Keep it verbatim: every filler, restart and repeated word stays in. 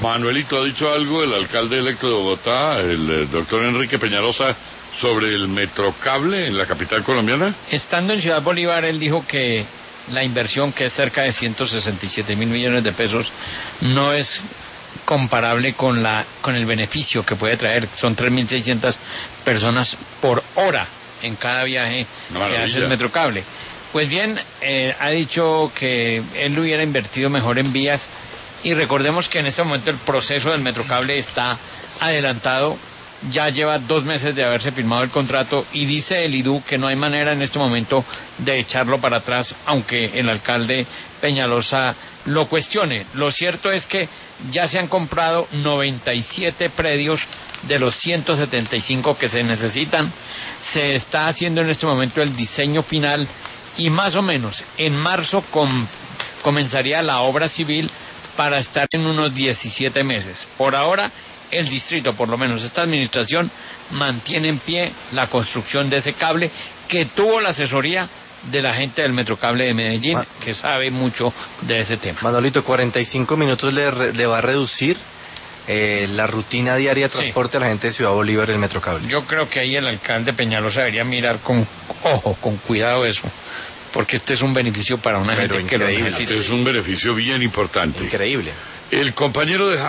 Manuelito, ¿ha dicho algo el alcalde electo de Bogotá, el eh, doctor Enrique Peñalosa, sobre el Metrocable en la capital colombiana? Estando en Ciudad Bolívar, él dijo que la inversión, que es cerca de ciento sesenta y siete mil millones de pesos, no es comparable con la con el beneficio que puede traer. Son tres mil seiscientas personas por hora en cada viaje que hace el Metrocable. Pues bien, eh, ha dicho que él lo hubiera invertido mejor en vías, y recordemos que en este momento el proceso del Metrocable está adelantado. Ya lleva dos meses de haberse firmado el contrato, y dice el I D U que no hay manera en este momento de echarlo para atrás, aunque el alcalde Peñalosa lo cuestione. Lo cierto es que ya se han comprado noventa y siete predios de los ciento setenta y cinco que se necesitan. Se está haciendo en este momento el diseño final, y más o menos en marzo com- comenzaría la obra civil para estar en unos diecisiete meses. Por ahora, el distrito, por lo menos esta administración, mantiene en pie la construcción de ese cable, que tuvo la asesoría de la gente del Metrocable de Medellín, Man, que sabe mucho de ese tema. Manolito, cuarenta y cinco minutos le, le va a reducir eh, la rutina diaria de transporte sí. a la gente de Ciudad Bolívar el Metrocable. Yo creo que ahí el alcalde Peñalosa debería mirar con ojo, con cuidado eso, porque este es un beneficio para una Pero gente increíble. que lo necesita. Es un beneficio bien importante. Increíble. El compañero de